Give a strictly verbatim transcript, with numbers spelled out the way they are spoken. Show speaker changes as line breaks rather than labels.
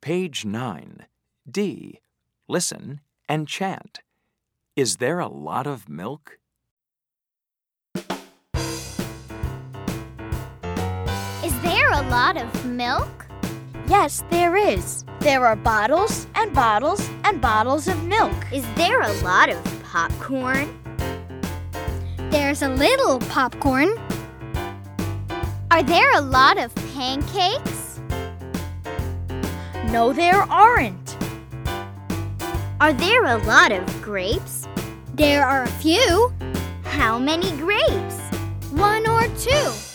Page nine. D. Listen and chant. Is there a lot of milk?
Is there a lot of milk?
Yes, there is. There are bottles and bottles and bottles of milk.
Is there a lot of popcorn?
There's a little popcorn.
Are there a lot of pancakes?
No, there aren't.
Are there a lot of grapes?
There are a few.
How many grapes?
One or two.